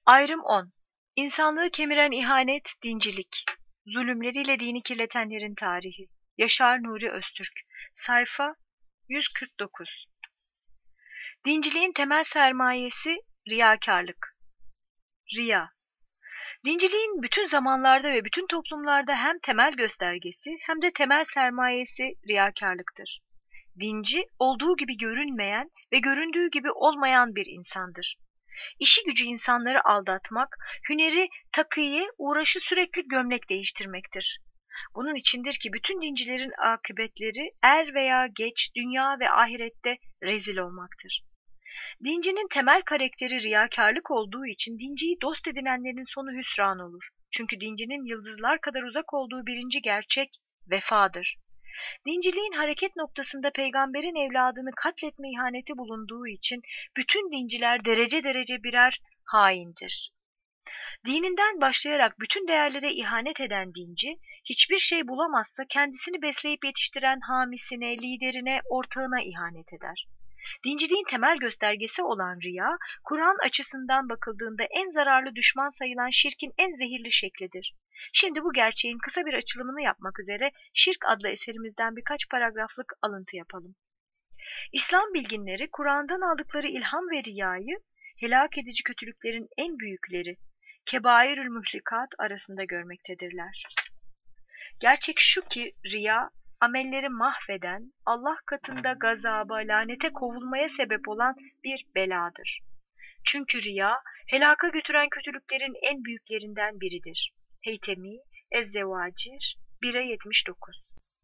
Ayrım 10. İnsanlığı kemiren ihanet, dincilik. Zulümleriyle dini kirletenlerin tarihi. Yaşar Nuri Öztürk. Sayfa 149. Dinciliğin temel sermayesi riyakarlık. Riya. Dinciliğin bütün zamanlarda ve bütün toplumlarda hem temel göstergesi hem de temel sermayesi riyakarlıktır. Dinci, olduğu gibi görünmeyen ve göründüğü gibi olmayan bir insandır. İşi gücü insanları aldatmak, hüneri takiye, uğraşı sürekli gömlek değiştirmektir. Bunun içindir ki bütün dincilerin akıbetleri er veya geç dünya ve ahirette rezil olmaktır. Dincinin temel karakteri riyakarlık olduğu için dinciyi dost edinenlerin sonu hüsran olur. Çünkü dincinin yıldızlar kadar uzak olduğu birinci gerçek vefadır. Dinciliğin hareket noktasında peygamberin evladını katletme ihaneti bulunduğu için bütün dinciler derece derece birer haindir. Dininden başlayarak bütün değerlere ihanet eden dinci, hiçbir şey bulamazsa kendisini besleyip yetiştiren hamisine, liderine, ortağına ihanet eder. Dinciliğin temel göstergesi olan riya, Kur'an açısından bakıldığında en zararlı düşman sayılan şirkin en zehirli şeklidir. Şimdi bu gerçeğin kısa bir açılımını yapmak üzere Şirk adlı eserimizden birkaç paragraflık alıntı yapalım. İslam bilginleri Kur'an'dan aldıkları ilham ve riyayı helak edici kötülüklerin en büyükleri, kebairül muhlikat arasında görmektedirler. Gerçek şu ki riya, amelleri mahveden, Allah katında gazaba, lanete kovulmaya sebep olan bir beladır. Çünkü riya, helaka götüren kötülüklerin en büyüklerinden biridir. Heytemi, Ez-Zevacir 1'e 79.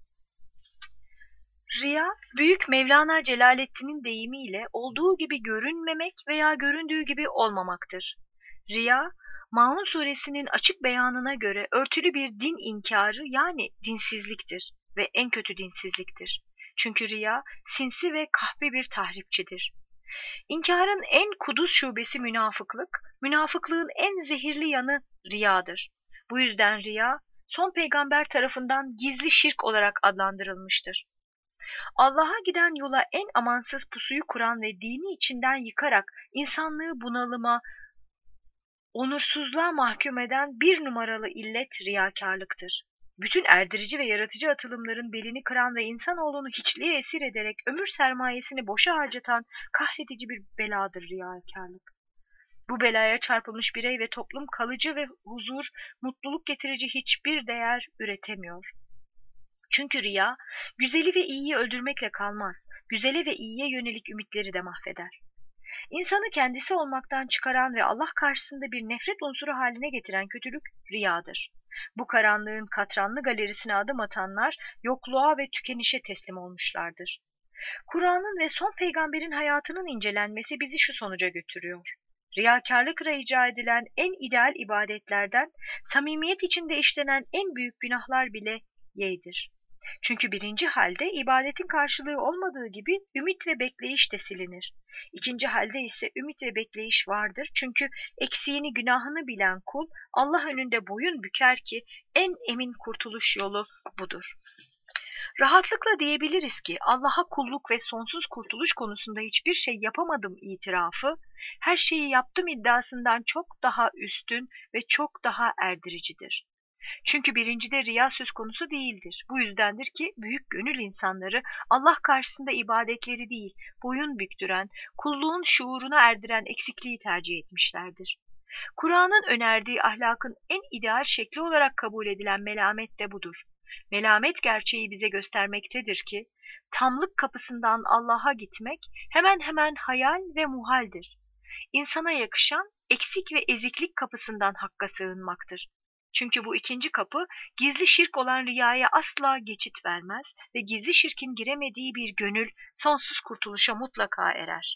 Riya, Büyük Mevlana Celaleddin'in deyimiyle olduğu gibi görünmemek veya göründüğü gibi olmamaktır. Riya, Maun suresinin açık beyanına göre örtülü bir din inkarı yani dinsizliktir ve en kötü dinsizliktir. Çünkü riya sinsi ve kahpe bir tahripçidir. İnkarın en kuduz şubesi münafıklık, münafıklığın en zehirli yanı riyadır. Bu yüzden riya, son peygamber tarafından gizli şirk olarak adlandırılmıştır. Allah'a giden yola en amansız pusuyu kuran ve dini içinden yıkarak insanlığı bunalıma, onursuzluğa mahkum eden bir numaralı illet riyakarlıktır. Bütün erdirici ve yaratıcı atılımların belini kıran ve insanoğlunu hiçliğe esir ederek ömür sermayesini boşa harcatan kahredici bir beladır riyakarlık. Bu belaya çarpılmış birey ve toplum kalıcı ve huzur, mutluluk getirici hiçbir değer üretemiyor. Çünkü riya, güzeli ve iyiyi öldürmekle kalmaz, güzele ve iyiye yönelik ümitleri de mahveder. İnsanı kendisi olmaktan çıkaran ve Allah karşısında bir nefret unsuru haline getiren kötülük riyadır. Bu karanlığın katranlı galerisine adım atanlar yokluğa ve tükenişe teslim olmuşlardır. Kur'an'ın ve son peygamberin hayatının incelenmesi bizi şu sonuca götürüyor. Riyakarlıkla icra edilen en ideal ibadetlerden samimiyet içinde işlenen en büyük günahlar bile yeğdir. Çünkü birinci halde ibadetin karşılığı olmadığı gibi ümit ve bekleyiş de silinir. İkinci halde ise ümit ve bekleyiş vardır. Çünkü eksiğini günahını bilen kul Allah önünde boyun büker ki en emin kurtuluş yolu budur. Rahatlıkla diyebiliriz ki Allah'a kulluk ve sonsuz kurtuluş konusunda hiçbir şey yapamadım itirafı, her şeyi yaptım iddiasından çok daha üstün ve çok daha erdiricidir. Çünkü birincide riya söz konusu değildir. Bu yüzdendir ki büyük gönül insanları Allah karşısında ibadetleri değil, boyun büktüren, kulluğun şuuruna erdiren eksikliği tercih etmişlerdir. Kur'an'ın önerdiği ahlakın en ideal şekli olarak kabul edilen melamet de budur. Melamet gerçeği bize göstermektedir ki, tamlık kapısından Allah'a gitmek hemen hemen hayal ve muhaldir. İnsana yakışan eksik ve eziklik kapısından Hakk'a sığınmaktır. Çünkü bu ikinci kapı gizli şirk olan riyaya asla geçit vermez ve gizli şirkin giremediği bir gönül sonsuz kurtuluşa mutlaka erer.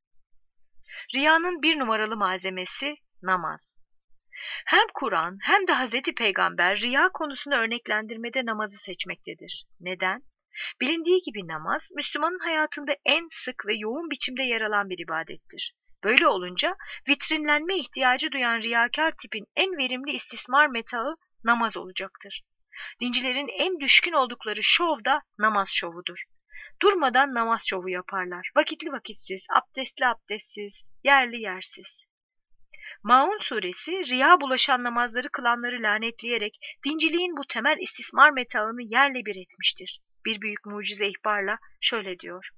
Riyanın bir numaralı malzemesi namaz. Hem Kur'an hem de Hazreti Peygamber riya konusunu örneklendirmede namazı seçmektedir. Neden? Bilindiği gibi namaz, Müslümanın hayatında en sık ve yoğun biçimde yer alan bir ibadettir. Böyle olunca vitrinlenme ihtiyacı duyan riyakar tipin en verimli istismar metaı namaz olacaktır. Dincilerin en düşkün oldukları şov da namaz şovudur. Durmadan namaz şovu yaparlar. Vakitli vakitsiz, abdestli abdestsiz, yerli yersiz. Maun suresi riya bulaşan namazları kılanları lanetleyerek dinciliğin bu temel istismar metaını yerle bir etmiştir. Bir büyük mucize ihbarla şöyle diyor: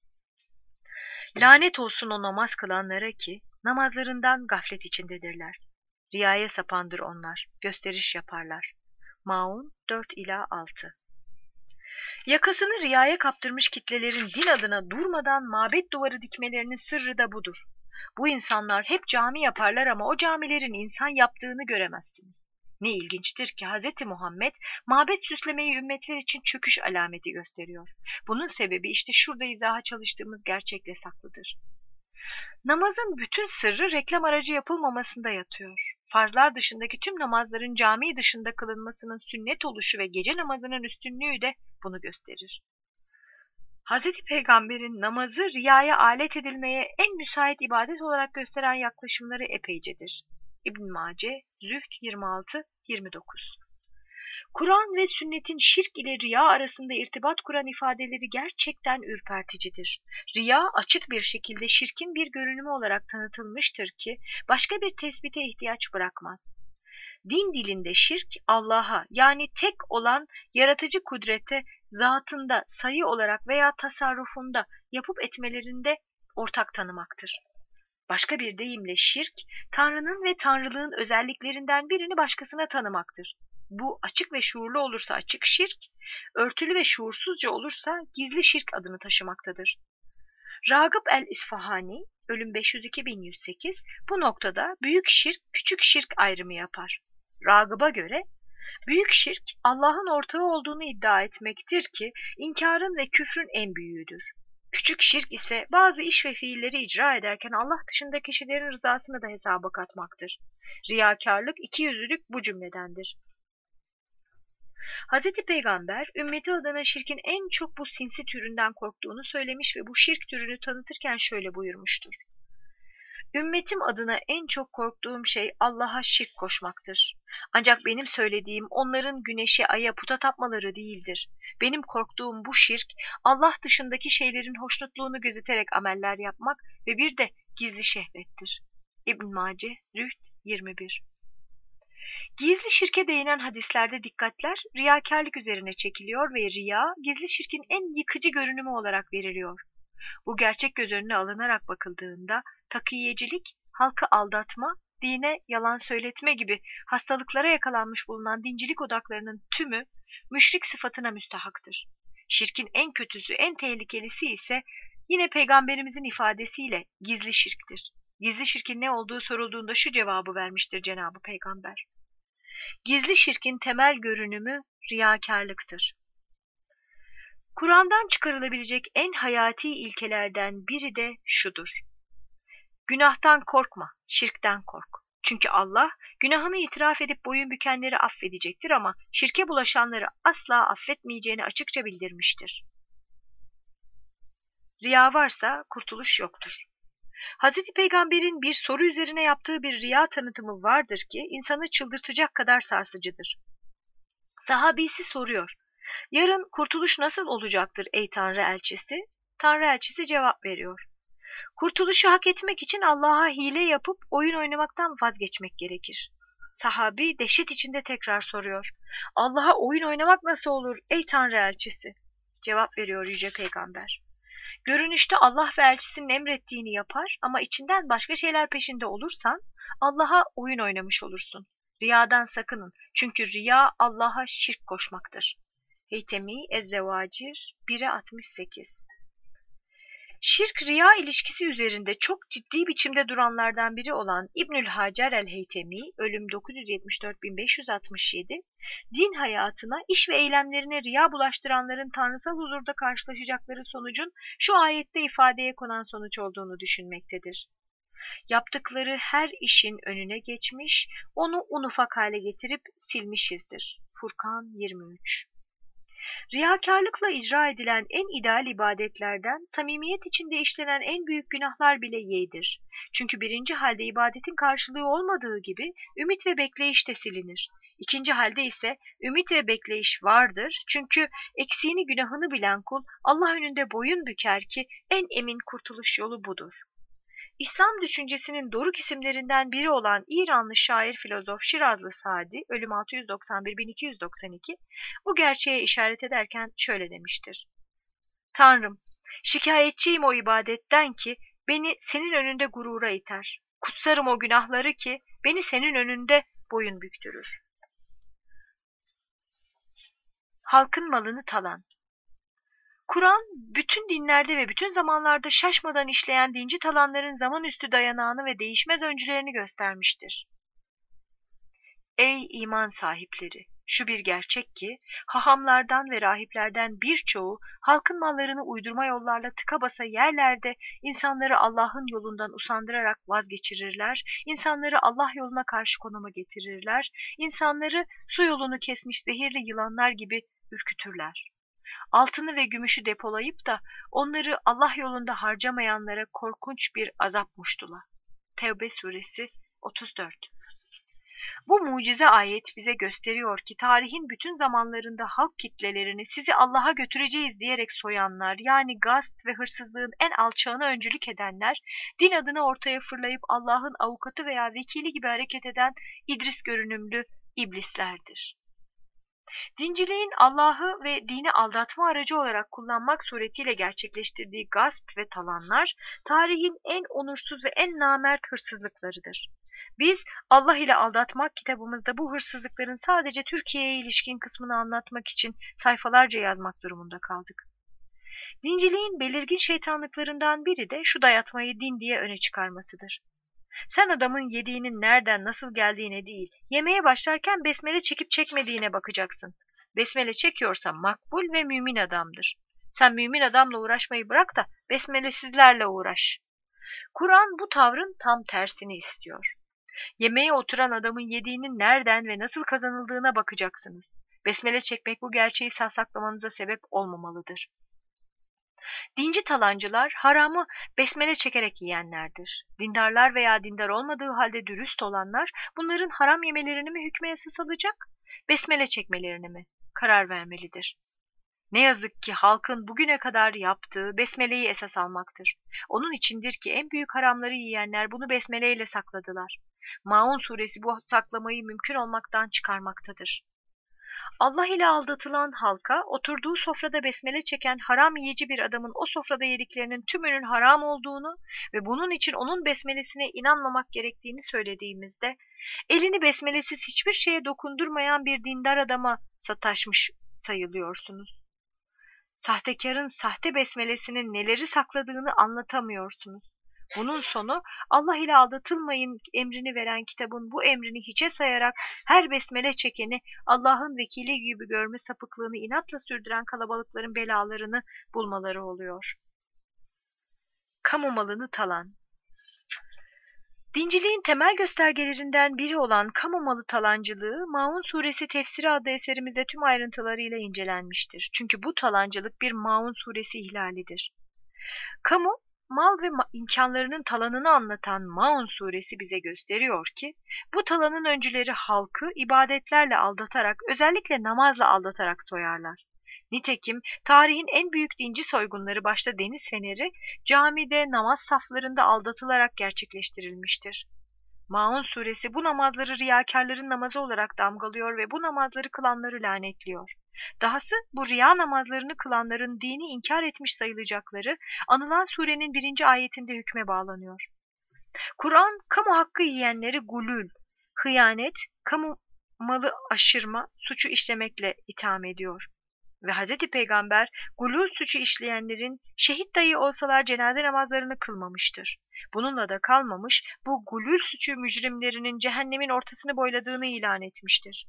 Lanet olsun o namaz kılanlara ki namazlarından gaflet içindedirler. Riyaya sapandır onlar, gösteriş yaparlar. Maun 4-6. Yakasını riyaya kaptırmış kitlelerin din adına durmadan mabet duvarı dikmelerinin sırrı da budur. Bu insanlar hep cami yaparlar ama o camilerin insan yaptığını göremezsiniz. Ne ilginçtir ki Hz. Muhammed mabet süslemeyi ümmetler için çöküş alameti gösteriyor. Bunun sebebi işte şurada izaha çalıştığımız gerçekle saklıdır. Namazın bütün sırrı reklam aracı yapılmamasında yatıyor. Farzlar dışındaki tüm namazların cami dışında kılınmasının sünnet oluşu ve gece namazının üstünlüğü de bunu gösterir. Hz. Peygamber'in namazı riyaya alet edilmeye en müsait ibadet olarak gösteren yaklaşımları epeycedir. İbn Mace, Zühd 26-29. Kur'an ve sünnetin şirk ile riya arasında irtibat kuran ifadeleri gerçekten ürperticidir. Riya açık bir şekilde şirkin bir görünümü olarak tanıtılmıştır ki başka bir tespite ihtiyaç bırakmaz. Din dilinde şirk Allah'a yani tek olan yaratıcı kudrete zatında, sayı olarak veya tasarrufunda yapıp etmelerinde ortak tanımaktır. Başka bir deyimle şirk, Tanrı'nın ve Tanrılığın özelliklerinden birini başkasına tanımaktır. Bu açık ve şuurlu olursa açık şirk, örtülü ve şuursuzca olursa gizli şirk adını taşımaktadır. Ragıp el-İsfahani, ölüm 502.108, bu noktada büyük şirk, küçük şirk ayrımı yapar. Ragıp'a göre, büyük şirk Allah'ın ortağı olduğunu iddia etmektir ki inkarın ve küfrün en büyüğüdür. Küçük şirk ise bazı iş ve fiilleri icra ederken Allah dışında kişilerin rızasını da hesaba katmaktır. Riyakarlık, ikiyüzlülük bu cümledendir. Hz. Peygamber, ümmeti adına şirkin en çok bu sinsi türünden korktuğunu söylemiş ve bu şirk türünü tanıtırken şöyle buyurmuştur: Ümmetim adına en çok korktuğum şey Allah'a şirk koşmaktır. Ancak benim söylediğim onların güneşe, aya, puta tapmaları değildir. Benim korktuğum bu şirk, Allah dışındaki şeylerin hoşnutluğunu gözeterek ameller yapmak ve bir de gizli şehvettir. İbn Mace, Zühd 21. Gizli şirke değinen hadislerde dikkatler riyakarlık üzerine çekiliyor ve riya, gizli şirkin en yıkıcı görünümü olarak veriliyor. Bu gerçek göz önüne alınarak bakıldığında takiyecilik, halkı aldatma, dine yalan söyletme gibi hastalıklara yakalanmış bulunan dincilik odaklarının tümü müşrik sıfatına müstahaktır. Şirkin en kötüsü, en tehlikelisi ise yine Peygamberimizin ifadesiyle gizli şirktir. Gizli şirkin ne olduğu sorulduğunda şu cevabı vermiştir Cenab-ı Peygamber: Gizli şirkin temel görünümü riyakarlıktır. Kur'an'dan çıkarılabilecek en hayati ilkelerden biri de şudur: Günahtan korkma, şirkten kork. Çünkü Allah günahını itiraf edip boyun bükenleri affedecektir ama şirke bulaşanları asla affetmeyeceğini açıkça bildirmiştir. Riya varsa kurtuluş yoktur. Hz. Peygamber'in bir soru üzerine yaptığı bir riya tanıtımı vardır ki insanı çıldırtacak kadar sarsıcıdır. Sahabisi soruyor: Yarın kurtuluş nasıl olacaktır ey Tanrı elçisi? Tanrı elçisi cevap veriyor: Kurtuluşu hak etmek için Allah'a hile yapıp oyun oynamaktan vazgeçmek gerekir. Sahabi dehşet içinde tekrar soruyor: Allah'a oyun oynamak nasıl olur ey Tanrı elçisi? Cevap veriyor Yüce Peygamber: Görünüşte Allah ve elçisinin emrettiğini yapar ama içinden başka şeyler peşinde olursan Allah'a oyun oynamış olursun. Riyadan sakının çünkü riya Allah'a şirk koşmaktır. Heytemi Ez-Zevacir 1'e 68. Şirk riya ilişkisi üzerinde çok ciddi biçimde duranlardan biri olan İbnül Hacer el-Heytemi, ölüm 974.567, din hayatına, iş ve eylemlerine riya bulaştıranların tanrısal huzurda karşılaşacakları sonucun şu ayette ifadeye konan sonuç olduğunu düşünmektedir. Yaptıkları her işin önüne geçmiş, onu un ufak hale getirip silmişizdir. Furkan 23. Riyakarlıkla icra edilen en ideal ibadetlerden samimiyet içinde işlenen en büyük günahlar bile yeğdir. Çünkü birinci halde ibadetin karşılığı olmadığı gibi ümit ve bekleyiş de silinir. İkinci halde ise ümit ve bekleyiş vardır. Çünkü eksiğini günahını bilen kul Allah önünde boyun büker ki en emin kurtuluş yolu budur. İslam düşüncesinin doruk isimlerinden biri olan İranlı şair filozof Şirazlı Sadi, ölüm 691-1292, bu gerçeğe işaret ederken şöyle demiştir: Tanrım, şikayetçiyim o ibadetten ki beni senin önünde gurura iter. Kutsarım o günahları ki beni senin önünde boyun büktürür. Halkın malını talan. Kur'an, bütün dinlerde ve bütün zamanlarda şaşmadan işleyen dinci talanların zamanüstü dayanağını ve değişmez öncülerini göstermiştir. Ey iman sahipleri! Şu bir gerçek ki, hahamlardan ve rahiplerden birçoğu halkın mallarını uydurma yollarla tıka basa yerlerde insanları Allah'ın yolundan usandırarak vazgeçirirler, insanları Allah yoluna karşı konuma getirirler, insanları su yolunu kesmiş zehirli yılanlar gibi ürkütürler. Altını ve gümüşü depolayıp da onları Allah yolunda harcamayanlara korkunç bir azap muştula. Tevbe suresi 34. Bu mucize ayet bize gösteriyor ki tarihin bütün zamanlarında halk kitlelerini sizi Allah'a götüreceğiz diyerek soyanlar, yani gasp ve hırsızlığın en alçağına öncülük edenler, din adına ortaya fırlayıp Allah'ın avukatı veya vekili gibi hareket eden İdris görünümlü iblislerdir. Dinciliğin Allah'ı ve dini aldatma aracı olarak kullanmak suretiyle gerçekleştirdiği gasp ve talanlar, tarihin en onursuz ve en namert hırsızlıklarıdır. Biz Allah ile aldatmak kitabımızda bu hırsızlıkların sadece Türkiye'ye ilişkin kısmını anlatmak için sayfalarca yazmak durumunda kaldık. Dinciliğin belirgin şeytanlıklarından biri de şu dayatmayı din diye öne çıkarmasıdır. Sen adamın yediğinin nereden nasıl geldiğine değil, yemeye başlarken besmele çekip çekmediğine bakacaksın. Besmele çekiyorsa makbul ve mümin adamdır. Sen mümin adamla uğraşmayı bırak da besmelesizlerle uğraş. Kur'an bu tavrın tam tersini istiyor. Yemeğe oturan adamın yediğinin nereden ve nasıl kazanıldığına bakacaksınız. Besmele çekmek bu gerçeği saklamanıza sebep olmamalıdır. Dinci talancılar haramı besmele çekerek yiyenlerdir. Dindarlar veya dindar olmadığı halde dürüst olanlar bunların haram yemelerini mi hükme esas alacak, besmele çekmelerini mi karar vermelidir. Ne yazık ki halkın bugüne kadar yaptığı besmeleyi esas almaktır. Onun içindir ki en büyük haramları yiyenler bunu besmeleyle sakladılar. Maun suresi bu saklamayı mümkün olmaktan çıkarmaktadır. Allah ile aldatılan halka, oturduğu sofrada besmele çeken haram yiyici bir adamın o sofrada yediklerinin tümünün haram olduğunu ve bunun için onun besmelesine inanmamak gerektiğini söylediğimizde, elini besmelesiz hiçbir şeye dokundurmayan bir dindar adama sataşmış sayılıyorsunuz. Sahtekarın sahte besmelesinin neleri sakladığını anlatamıyorsunuz. Bunun sonu Allah ile aldatılmayın emrini veren kitabın bu emrini hiçe sayarak her besmele çekeni Allah'ın vekili gibi görme sapıklığını inatla sürdüren kalabalıkların belalarını bulmaları oluyor. Kamu malını talan. Dinciliğin temel göstergelerinden biri olan kamu malı talancılığı, Maun Suresi Tefsiri adlı eserimizde tüm ayrıntılarıyla incelenmiştir. Çünkü bu talancılık bir Maun Suresi ihlalidir. Kamu, mal ve imkanlarının talanını anlatan Maun suresi bize gösteriyor ki, bu talanın öncüleri halkı ibadetlerle aldatarak, özellikle namazla aldatarak soyarlar. Nitekim tarihin en büyük dinci soygunları başta Deniz Feneri, camide namaz saflarında aldatılarak gerçekleştirilmiştir. Maun suresi bu namazları riyakarların namazı olarak damgalıyor ve bu namazları kılanları lanetliyor. Dahası bu riya namazlarını kılanların dini inkar etmiş sayılacakları anılan surenin 1. ayetinde hükme bağlanıyor. Kur'an, kamu hakkı yiyenleri gulül, hıyanet, kamu malı aşırma suçu işlemekle itham ediyor. Ve Hz. Peygamber gulul suçu işleyenlerin şehit dahi olsalar cenaze namazlarını kılmamıştır. Bununla da kalmamış, bu gulul suçu mücrimlerinin cehennemin ortasını boyladığını ilan etmiştir.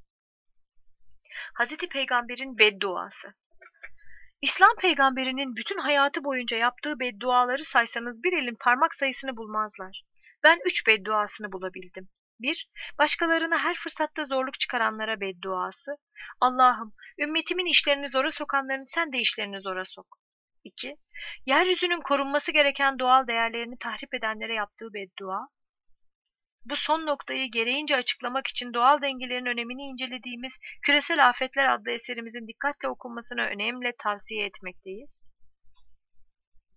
Hz. Peygamber'in bedduası. İslam peygamberinin bütün hayatı boyunca yaptığı bedduaları saysanız bir elin parmak sayısını bulmazlar. Ben 3 bedduasını bulabildim. 1. Başkalarına her fırsatta zorluk çıkaranlara bedduası. Allah'ım, ümmetimin işlerini zora sokanların sen de işlerini zora sok. 2. Yeryüzünün korunması gereken doğal değerlerini tahrip edenlere yaptığı beddua. Bu son noktayı gereğince açıklamak için doğal dengelerin önemini incelediğimiz Küresel Afetler adlı eserimizin dikkatle okunmasını önemli tavsiye etmekteyiz.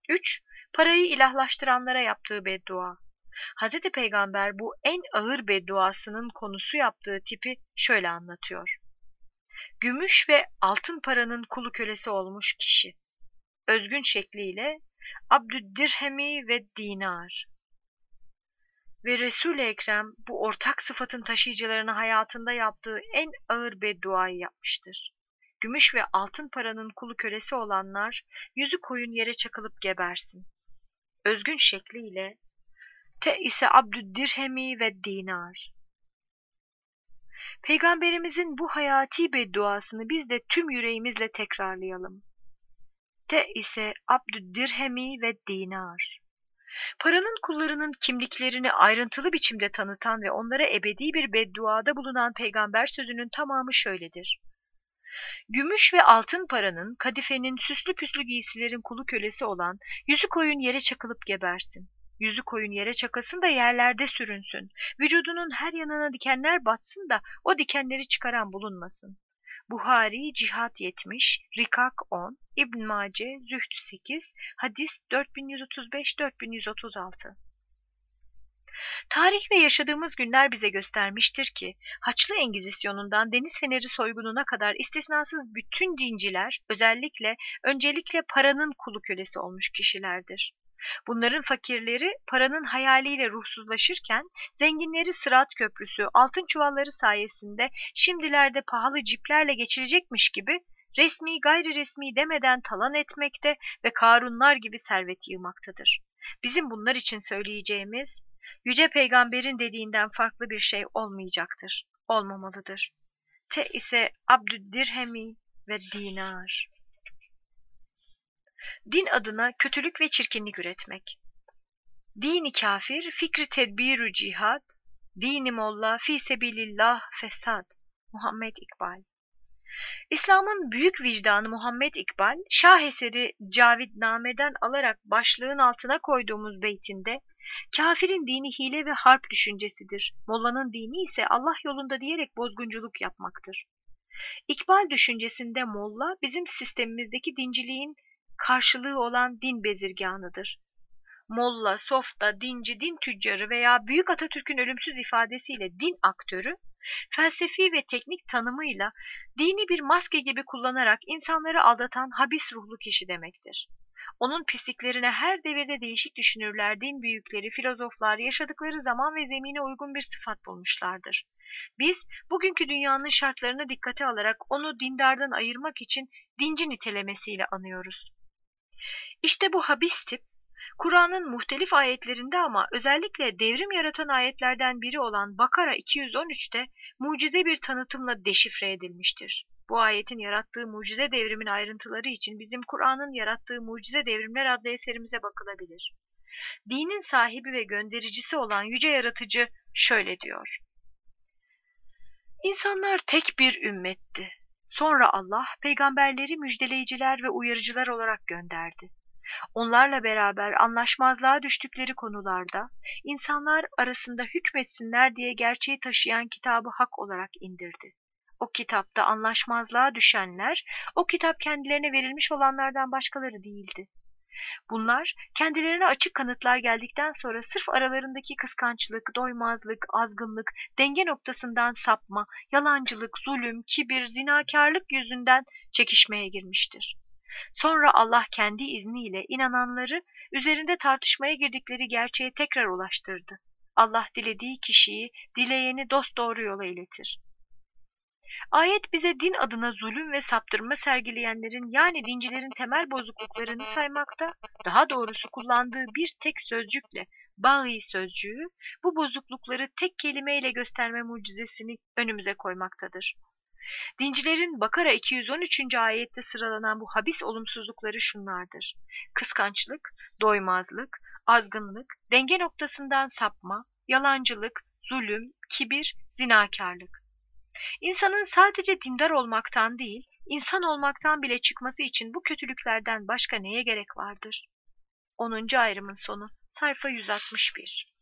3. Parayı ilahlaştıranlara yaptığı beddua. Hz. Peygamber bu en ağır bedduasının konusu yaptığı tipi şöyle anlatıyor. Gümüş ve altın paranın kulu kölesi olmuş kişi. Özgün şekliyle Abdüddirhemi ve dinar. Ve Resul-i Ekrem bu ortak sıfatın taşıyıcılarına hayatında yaptığı en ağır bedduayı yapmıştır. Gümüş ve altın paranın kulu kölesi olanlar yüzü koyun yere çakılıp gebersin. Özgün şekliyle ise Abdüddirhemi ve dinar. Peygamberimizin bu hayati bedduasını biz de tüm yüreğimizle tekrarlayalım. Ise Abdüddirhemi ve dinar. Paranın kullarının kimliklerini ayrıntılı biçimde tanıtan ve onlara ebedi bir bedduada bulunan peygamber sözünün tamamı şöyledir. Gümüş ve altın paranın, kadifenin, süslü püslü giysilerin kulu kölesi olan yüzü koyun yere çakılıp gebersin. Yüzü koyun yere çakasın da yerlerde sürünsün. Vücudunun her yanına dikenler batsın da o dikenleri çıkaran bulunmasın. Buhari, Cihat 70, Rikak 10, İbn Mace, Zühd 8, Hadis 4135-4136. Tarih ve yaşadığımız günler bize göstermiştir ki, Haçlı Engizisyonundan Deniz Feneri soygununa kadar istisnasız bütün dinciler, öncelikle paranın kulu kölesi olmuş kişilerdir. Bunların fakirleri paranın hayaliyle ruhsuzlaşırken, zenginleri Sırat Köprüsü, altın çuvalları sayesinde şimdilerde pahalı ciplerle geçilecekmiş gibi, resmi gayri resmi demeden talan etmekte ve Karunlar gibi servet yığmaktadır. Bizim bunlar için söyleyeceğimiz, Yüce Peygamber'in dediğinden farklı bir şey olmayacaktır, olmamalıdır. Ise Abdüddirhemi ve dinar. Din adına kötülük ve çirkinlik üretmek. Dini kafir, fikri tedbirü cihad, dini molla fi sebilillah fesad. Muhammed İkbal. İslam'ın büyük vicdanı Muhammed İkbal, şaheseri Cavidname'den alarak başlığın altına koyduğumuz beytinde, kafirin dini hile ve harp düşüncesidir, mollanın dini ise Allah yolunda diyerek bozgunculuk yapmaktır. İkbal düşüncesinde molla, bizim sistemimizdeki dinciliğin karşılığı olan din bezirganıdır. Molla, softa, dinci, din tüccarı veya Büyük Atatürk'ün ölümsüz ifadesiyle din aktörü, felsefi ve teknik tanımıyla dini bir maske gibi kullanarak insanları aldatan habis ruhlu kişi demektir. Onun pisliklerine her devirde değişik düşünürler, din büyükleri, filozoflar yaşadıkları zaman ve zemine uygun bir sıfat bulmuşlardır. Biz bugünkü dünyanın şartlarını dikkate alarak onu dindardan ayırmak için dinci nitelemesiyle anıyoruz. İşte bu habis tip, Kur'an'ın muhtelif ayetlerinde ama özellikle devrim yaratan ayetlerden biri olan Bakara 213'te mucize bir tanıtımla deşifre edilmiştir. Bu ayetin yarattığı mucize devrimin ayrıntıları için bizim Kur'an'ın yarattığı Mucize Devrimler adlı eserimize bakılabilir. Dinin sahibi ve göndericisi olan yüce yaratıcı şöyle diyor. İnsanlar tek bir ümmetti. Sonra Allah peygamberleri müjdeleyiciler ve uyarıcılar olarak gönderdi. Onlarla beraber anlaşmazlığa düştükleri konularda insanlar arasında hükmetsinler diye gerçeği taşıyan kitabı hak olarak indirdi. O kitapta anlaşmazlığa düşenler, o kitap kendilerine verilmiş olanlardan başkaları değildi. Bunlar kendilerine açık kanıtlar geldikten sonra sırf aralarındaki kıskançlık, doymazlık, azgınlık, denge noktasından sapma, yalancılık, zulüm, kibir, zinakarlık yüzünden çekişmeye girmiştir. Sonra Allah kendi izniyle inananları üzerinde tartışmaya girdikleri gerçeğe tekrar ulaştırdı. Allah dilediği kişiyi, dileyeni dosdoğru yola iletir. Ayet bize din adına zulüm ve saptırma sergileyenlerin yani dincilerin temel bozukluklarını saymakta, daha doğrusu kullandığı bir tek sözcükle, bağı sözcüğü, bu bozuklukları tek kelimeyle gösterme mucizesini önümüze koymaktadır. Dincilerin Bakara 213. ayette sıralanan bu habis olumsuzlukları şunlardır: kıskançlık, doymazlık, azgınlık, denge noktasından sapma, yalancılık, zulüm, kibir, zinakarlık. İnsanın sadece dindar olmaktan değil, insan olmaktan bile çıkması için bu kötülüklerden başka neye gerek vardır? 10. ayrımın sonu, sayfa 161.